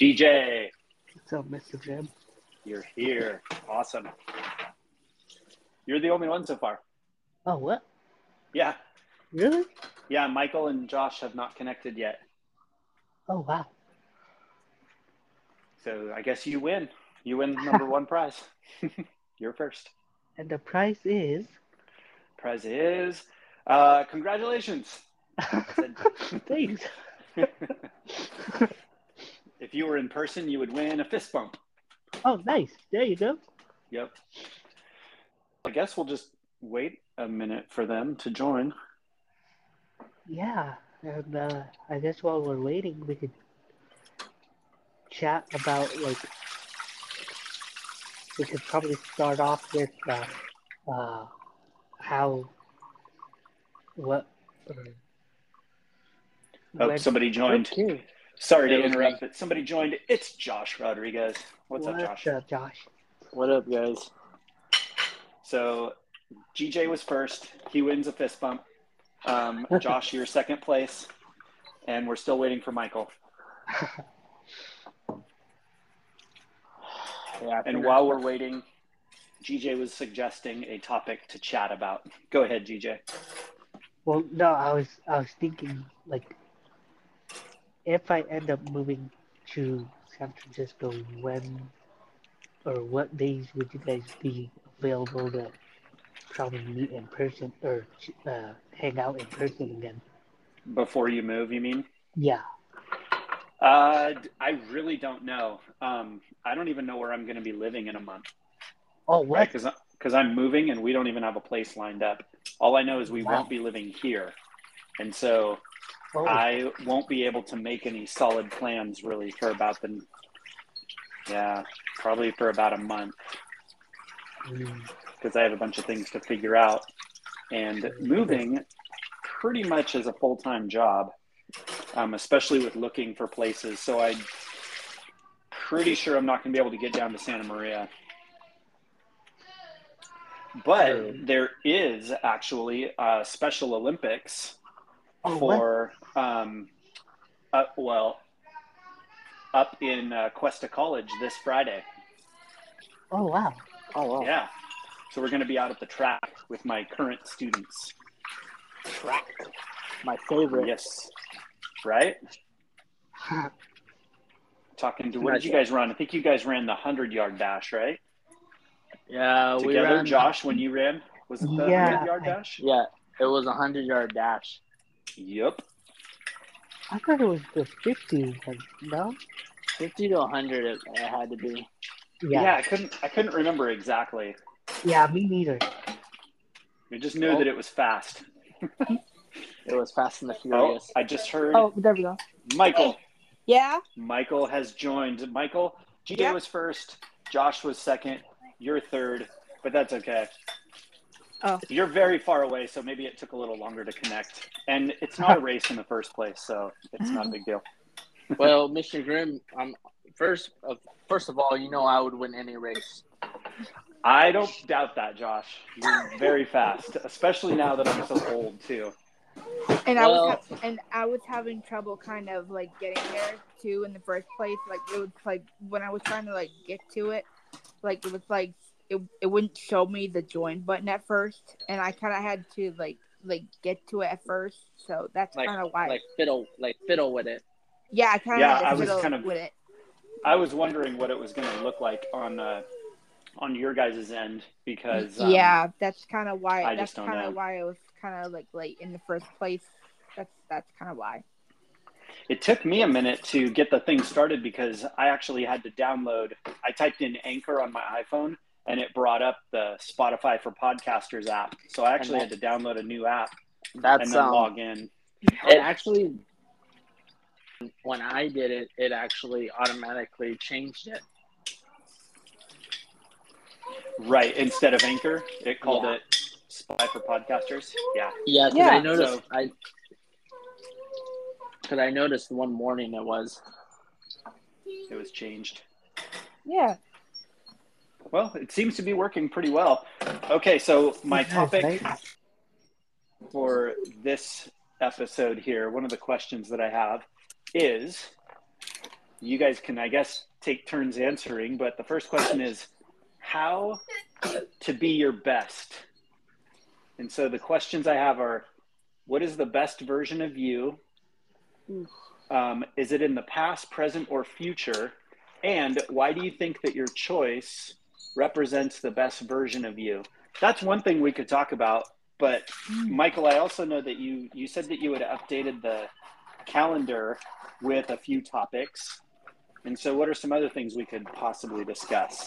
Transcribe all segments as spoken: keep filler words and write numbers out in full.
G J. What's up, Mister Jim? You're here. Awesome. You're the only one so far. Oh, what? Yeah. Really? Yeah, Michael and Josh have not connected yet. Oh, wow. So I guess you win. You win number one prize. You're first. And the prize is? Prize is, uh, congratulations. Thanks. If you were in person, you would win a fist bump. Oh, nice. There you go. Yep. I guess we'll just wait a minute for them to join. Yeah. And uh, I guess while we're waiting, we could chat about, like, we could probably start off with uh, uh, how, what, uh, Oh, when, somebody joined. Okay. Sorry to That was interrupt, me. but somebody joined. It's Josh Rodriguez. What's up, Josh? What's up, Josh? What up, guys? So G J was first. He wins a fist bump. Um, Josh, you're second place. And we're still waiting for Michael. Yeah, And while we're waiting, G J was suggesting a topic to chat about. Go ahead, G J. Well, no, I was I was thinking, like, if I end up moving to San Francisco, when or what days would you guys be available to probably meet in person or uh, hang out in person again? Before you move, you mean? Yeah. Uh, I really don't know. Um, I don't even know where I'm going to be living in a month. Oh, what? Right? Because because I'm moving and we don't even have a place lined up. All I know is we Wow. won't be living here. And so Oh, I won't be able to make any solid plans really for about the, yeah, probably for about a month. mm, Because I have a bunch of things to figure out. And moving pretty much is a full-time job, um, especially with looking for places. So I'm pretty sure I'm not going to be able to get down to Santa Maria. But True. there is actually a Special Olympics oh, for, um, uh, well, up in uh, Cuesta College this Friday. what? Oh, wow. Oh, wow. Yeah. So we're going to be out at the track with my current students. Track. My favorite. Yes. Right? Talking to, what did you guys run? I think you guys ran the hundred-yard dash, right? Yeah, we Together, ran. Josh, when you ran, was it the Yeah, hundred-yard I- dash? Yeah, it was a hundred-yard dash. Yep. I thought it was the fifty one, no? Fifty to a hundred, it, it had to be. Yeah. Yeah. I couldn't. I couldn't remember exactly. Yeah, me neither. I just knew Oh. that it was fast. It was Fast and the Oh, Furious. I just heard Oh, there we go. Michael. Yeah. Michael has joined. Michael, G J Yep. was first. Josh was second. You're third, but that's okay. Oh. You're very far away, so maybe it took a little longer to connect. And it's not a race in the first place, so it's not a big deal. Well, Mister Grimm, um, first of first of all, you know I would win any race. I don't doubt that, Josh. You're very fast, especially now that I'm so old too. And I Well- was ha- and I was having trouble kind of like getting there too in the first place. Like it was like when I was trying to like get to it, like it was like it, it wouldn't show me the join button at first, and I kind of had to like like get to it at first. So that's Like, kind of why. like fiddle, like fiddle with it. yeah, I kind of Yeah, had to I was fiddle kind of- with it. I was wondering what it was going to look like on uh, on your guys' end because um, yeah, that's kind of why. I that's just don't kind know. of why I was kind of like late in the first place. That's that's kind of why. it took me a minute to get the thing started because I actually had to download. I typed in Anchor on my iPhone and it brought up the Spotify for Podcasters app. So I actually had to download a new app That's and then um, log in. it actually. When I did it, it actually automatically changed it. Right. Instead of Anchor, it called Yeah. it Spotify for Podcasters. Yeah. Yeah, because Yeah. I noticed So- I because I noticed one morning it was. It was changed. Yeah. Well, it seems to be working pretty well. Okay, so my Nice, topic right? for this episode here, one of the questions that I have is, you guys can, I guess, take turns answering. But the first question is how to be your best. And so the questions I have are, what is the best version of you? Um, is it in the past, present, or future? And why do you think that your choice represents the best version of you? That's one thing we could talk about. But Michael, I also know that you, you said that you had updated the calendar with a few topics. And so what are some other things we could possibly discuss?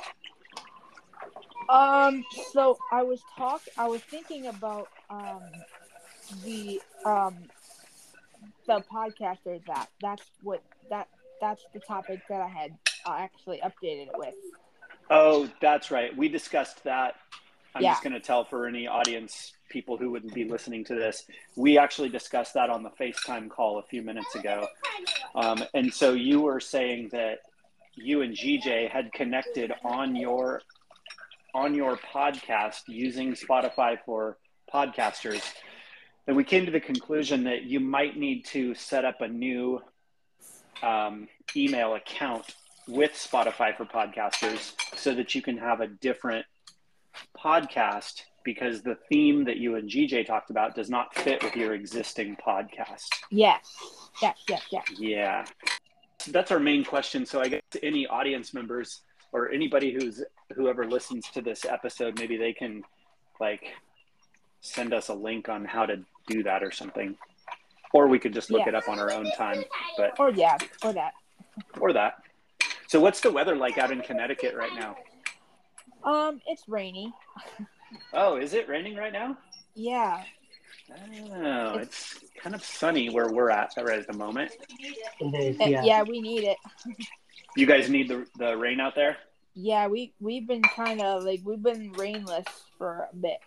Um, so I was talk I was thinking about um the um the podcasters app. That's what that that's the topic that I had uh, actually updated it with. Oh, that's right. We discussed that. I'm Yeah. just going to tell for any audience people who wouldn't be listening to this. We actually discussed that on the FaceTime call a few minutes ago. Um, and so you were saying that you and G J had connected on your on your podcast using Spotify for podcasters. And we came to the conclusion that you might need to set up a new um, email account with Spotify for podcasters so that you can have a different podcast, because the theme that you and G J talked about does not fit with your existing podcast. Yes. Yes, yes, yes. Yeah. That's our main question. So I guess any audience members or anybody who's whoever listens to this episode, maybe they can like send us a link on how to do that or something. Or we could just look Yeah. it up on our own time. But Or yeah, or that. or that. So what's the weather like out in Connecticut right now? Um, it's rainy. Oh, is it raining right now? Yeah. Oh, it's kind of sunny where we're at right at the moment. It is, Uh, yeah. yeah, we need it. You guys need the the rain out there? Yeah, we we've been kind of like we've been rainless for a bit.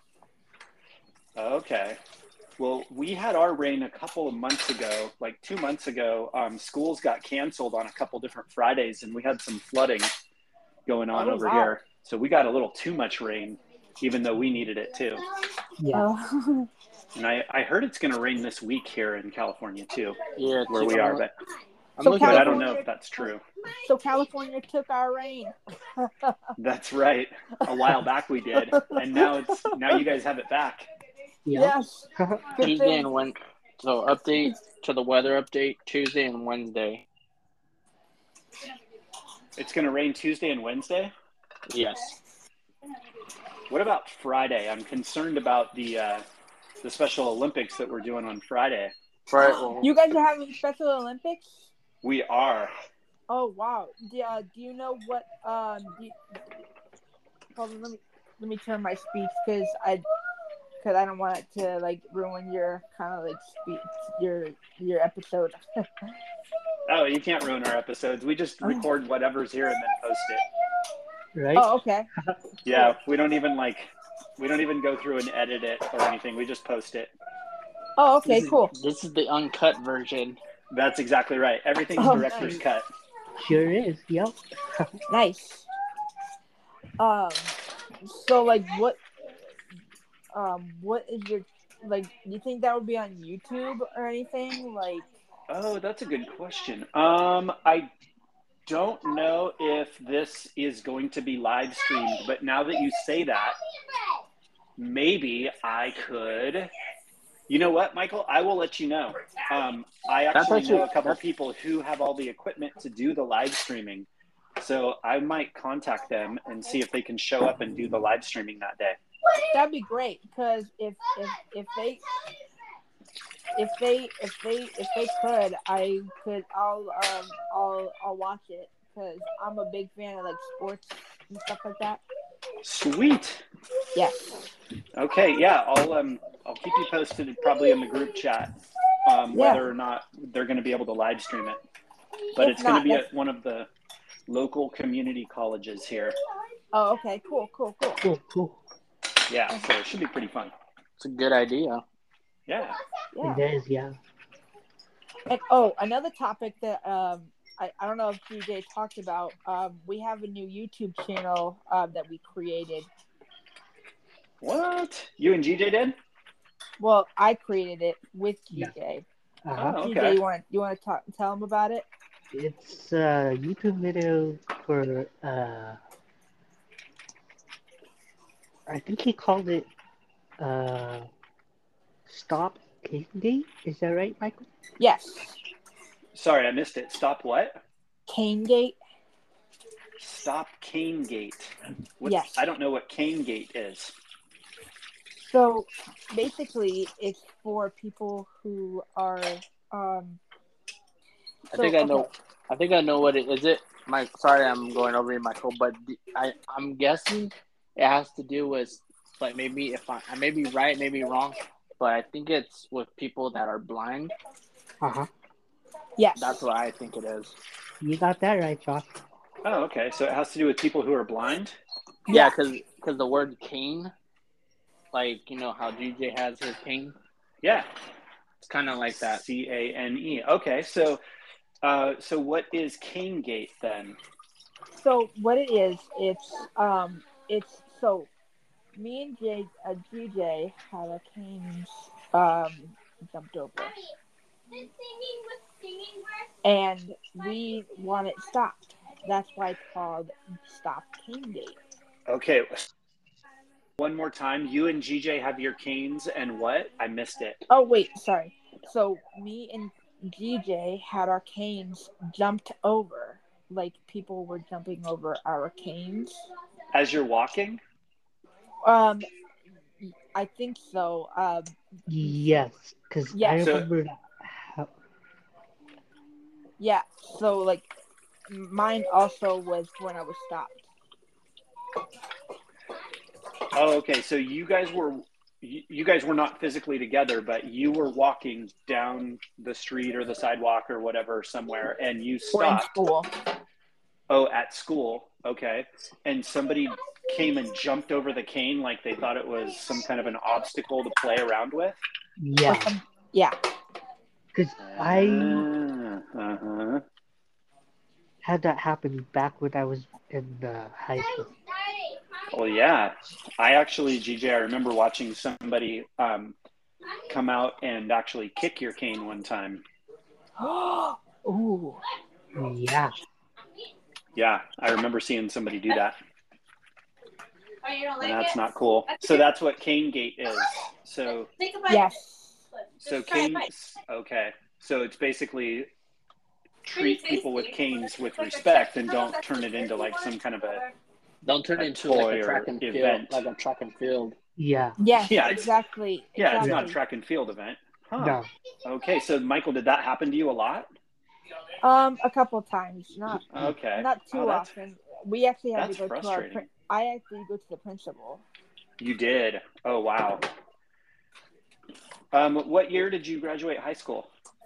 Okay. Well, we had our rain a couple of months ago, like two months ago. Um, schools got canceled on a couple different Fridays, and we had some flooding going on Oh, over wow. here. So we got a little too much rain, even though we needed it too. Yeah. Oh. And I, I heard it's going to rain this week here in California too, Yeah, where too. we I'm are. look- But, I'm So looking but I at don't know California- if that's true. So California took our rain. That's right. A while back we did, and now it's now you guys have it back. Yeah. Yes. Good Tuesday thing. and Wednesday. So update to the weather update Tuesday and Wednesday. It's going to rain Tuesday and Wednesday. Yes. What about Friday? I'm concerned about the uh, the Special Olympics that we're doing on Friday. Right. Well, You guys are having Special Olympics? We are. Oh wow! Do, uh, do you know what? Um, do you, hold on, let me let me turn my speech because I because I don't want it to like ruin your kind of like speech your your episode. Oh, you can't ruin our episodes. We just record whatever's here and then post it. Right? Oh, okay. Yeah, we don't even like we don't even go through and edit it or anything. We just post it. Oh, okay, this cool. Is, this is the uncut version. That's exactly right. Everything's Oh, director's nice. cut. Sure is. Yep. Nice. Um, so like, what? Um, what is your like? Do you think that would be on YouTube or anything? Like, Oh, that's a good question. Um, I don't know if this is going to be live streamed, but now that you say that, maybe I could. You know what, Michael? I will let you know. Um, I That's actually actually- know a couple that's- people who have all the equipment to do the live streaming. So I might contact them and see if they can show up and do the live streaming that day. that'd be great because if if if they if they if they if they could, I could. I'll um I'll I'll watch it because I'm a big fan of like sports and stuff like that. Sweet. Yeah. Okay, yeah, I'll um I'll keep you posted probably in the group chat um, Yeah. whether or not they're going to be able to live stream it. But If it's going not, to be that's- at one of the local community colleges here. Oh, okay. Cool. Cool. Cool. Cool, cool. Yeah, so it should be pretty fun. It's a good idea. Yeah. Yeah. It is, yeah. And oh, another topic that um I, I don't know if G J talked about. Um, we have a new YouTube channel um that we created. What? You and G J did? Well, I created it with G J. Uh-huh. Oh, G J, okay. you want you want to talk tell him about it? It's a YouTube video for uh, I think he called it uh, Stop Cane Gate. Is that right, Michael? Yes. Sorry, I missed it. Stop what? Cane Gate. Stop Cane Gate. What's, Yes. I don't know what Cane Gate is. So basically, it's for people who are. Um, I so, think I know. okay. I think I know what it is. It, Mike. Sorry, I'm going over you, Michael. But the, I, I'm guessing it has to do with like maybe if I, I may be right, maybe wrong, but I think it's with people that are blind. Uh huh. Yes. That's what I think it is. You got that right, Josh. Oh, okay. So it has to do with people who are blind? Yeah, Yeah. because because the word cane, like you know how G J has his cane, Yeah. it's kind of like that. C A N E. Okay. So, uh, so what is Cane Gate then? So what it is, it's um, it's so me and J, uh, G J had our canes um jumped over, and we want it stopped. That's why it's called Stop Cane Gate. Okay. One more time. You and G J have your canes and what? I missed it. Oh wait, sorry. So me and G J had our canes jumped over, like people were jumping over our canes. As you're walking? Um, I think so. Um, Yes, because Yeah. I So- remember how. yeah. So like, mine also was when I was stopped. Oh, okay. So you guys were you you guys were not physically together, but you were walking down the street or the sidewalk or whatever somewhere, and you We're in stopped. school. Oh, at school. Okay. And somebody came and jumped over the cane like they thought it was some kind of an obstacle to play around with. Yeah, Yeah. because I Uh, uh-huh. had that happen back when I was in uh, high school. Well, yeah. I actually, G J, I remember watching somebody um, come out and actually kick your cane one time. Ooh. Yeah, Yeah, I remember seeing somebody do that. Oh, you don't like And that's it? not cool. So that's what Cane Gate is. So, Take a bite. Yes. so Just try a cane. bite. Okay. So it's basically Pretty treat people with tasty. canes with It's like a respect chip. and I don't know don't if turn that's it into the like one some kind of a or- Don't turn a it into like toy a track or and field, event. like a track and field. yeah, Yes. Yeah, it's- exactly. Yeah, it's exactly. not a track and field event. Huh. no, Okay. So Michael, did that happen to you a lot? Um, a couple of times, not Okay. not too Oh, that's- often. We actually had that's to go to our. frustrating. Pri- I actually go to the principal. You did. Oh, wow. Um, what year did you graduate high school?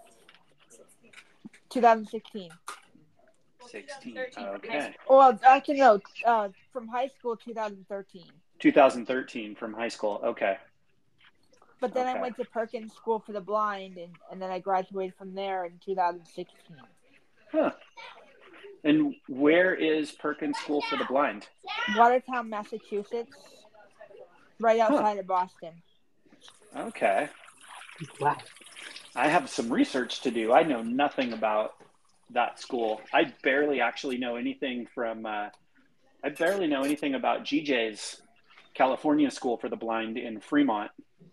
twenty sixteen. sixteen. Okay. Well, actually no. Uh, from high school, twenty thirteen. twenty thirteen from high school. Okay. But then Okay. I went to Perkins School for the Blind, and, and then I graduated from there in twenty sixteen. Huh. And where is Perkins School for the Blind? Watertown, Massachusetts, right outside of Boston. Okay. wow. I have some research to do. I know nothing about that school. I barely actually know anything from, uh, I barely know anything about G J's California School for the Blind in Fremont.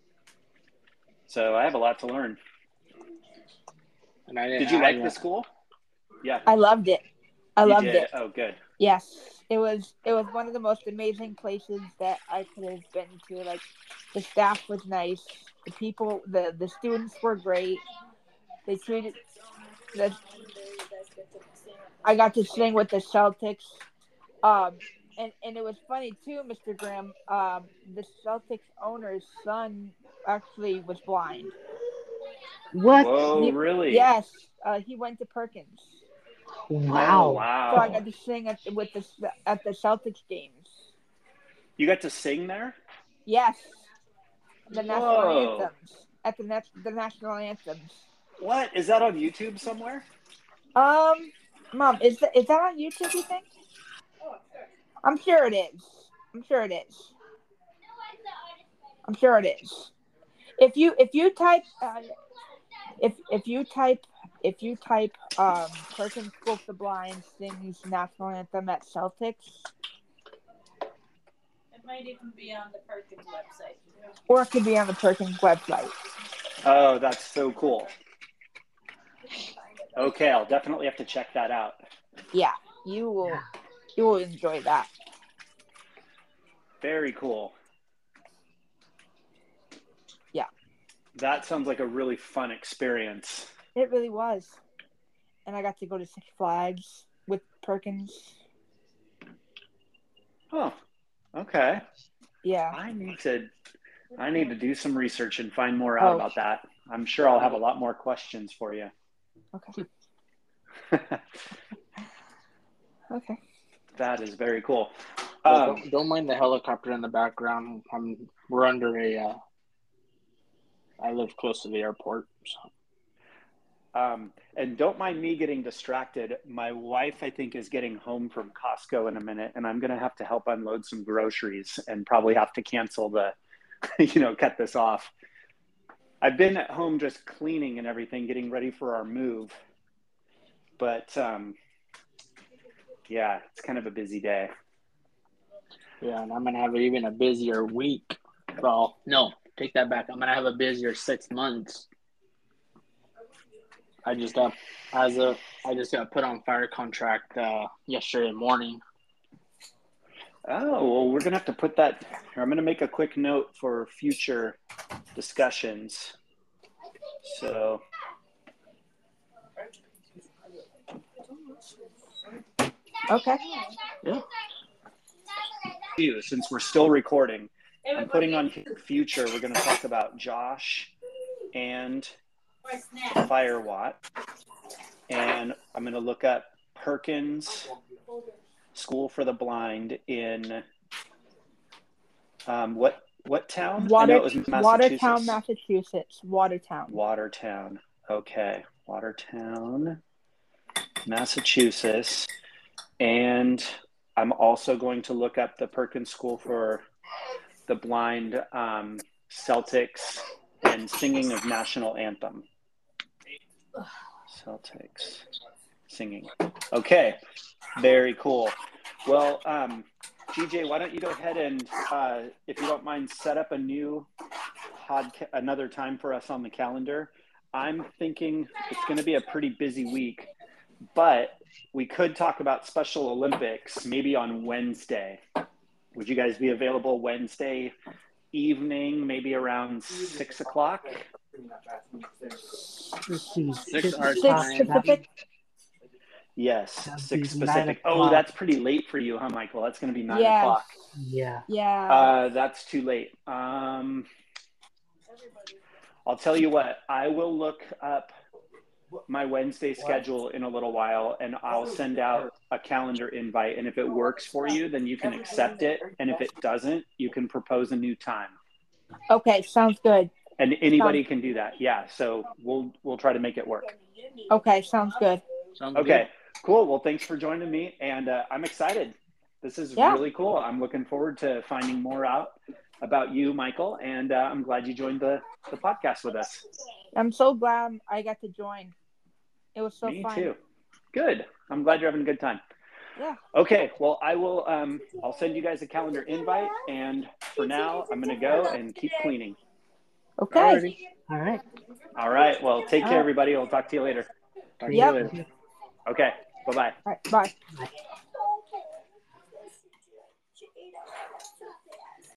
So I have a lot to learn. And I Did you I, like the school? Yeah. I loved it. I You loved did? it. Oh, good. Yes, it was. It was one of the most amazing places that I could have been to. Like, the staff was nice. The people, the the students were great. They treated. The, I got to sing with the Celtics. Um, and, and it was funny too, Mister Graham. Um, the Celtics owner's son actually was blind. What? Whoa, He- really? Yes, uh, he went to Perkins, Wow. Oh, wow. so I got to sing at with the at the Celtics games. You got to sing there? Yes, the national Whoa. anthems at the net, the national anthems. What? Is that on YouTube somewhere? Um, Mom, is that is that on YouTube? You think? I'm sure it is. I'm sure it is. I'm sure it is. If you if you type uh, if if you type if you type um, Perkins School for the Blind sings national anthem at Celtics, It might even be on the Perkins website. or it could be on the Perkins website. Oh, that's so cool. Okay, I'll definitely have to check that out. Yeah, you will. You will enjoy that. Very cool. Yeah. That sounds like a really fun experience. It really was. And I got to go to Six Flags with Perkins. Oh, okay. Yeah. I need to I need to do some research and find more out Oh. about that. I'm sure I'll have a lot more questions for you. Okay. Okay. That is very cool. Well, Um, don't, don't mind the helicopter in the background. I'm, we're under a. Uh, I live close to the airport. So. um, and don't mind me getting distracted. My wife, I think, is getting home from Costco in a minute, and I'm going to have to help unload some groceries and probably have to cancel the, you know, cut this off. I've been at home just cleaning and everything, getting ready for our move. But, um, yeah, it's kind of a busy day. Yeah, and I'm gonna have even a busier week. Well, no, take that back. I'm gonna have a busier six months. I just got as a I just got put on fire contract uh, yesterday morning. Oh, well, we're going to have to put that, I'm going to make a quick note for future discussions. So, Okay. Yeah. since we're still recording, I'm putting on future, we're going to talk about Josh and Firewatt. And I'm going to look up Perkins School for the Blind in um, what what town? Water, I know it was Massachusetts. Watertown, Massachusetts. Watertown. Watertown. Okay. Watertown, Massachusetts. And I'm also going to look up the Perkins School for the Blind, um, Celtics, and singing of national anthem. Celtics singing. Okay. Very cool. Well, um, G J, why don't you go ahead and, uh, if you don't mind, set up a new podca- another time for us on the calendar. I'm thinking it's going to be a pretty busy week, but we could talk about Special Olympics maybe on Wednesday. Would you guys be available Wednesday evening, maybe around six o'clock? Six our Six time. Pacific. Yes, That'd six be nine Pacific. Oh, o'clock. that's pretty late for you, huh, Michael? That's going to be nine Yes. o'clock. Yeah. Yeah. Uh, that's too late. Um, I'll tell you what, I will look up my Wednesday schedule in a little while, and I'll send out a calendar invite. And if it works for you, then you can accept it. And if it doesn't, you can propose a new time. Okay. Sounds good. And anybody can do that. Yeah. So we'll we'll try to make it work. Okay. Sounds good. Sounds Okay. Cool. Well, thanks for joining me, and uh, I'm excited. This is Yeah. really cool. I'm looking forward to finding more out about you, Michael, and uh, I'm glad you joined the, the podcast with us. I'm so glad I got to join. It was so Me fun. too. Good. I'm glad you're having a good time. Yeah. Okay. Well, I will. Um, I'll send you guys a calendar invite, and for now, I'm going to go and keep cleaning. Okay. Alrighty. All right. All right. Well, take care, everybody. We'll talk to you later. Talk to Yep. you later. Okay. Bye bye. All right. Bye. Bye.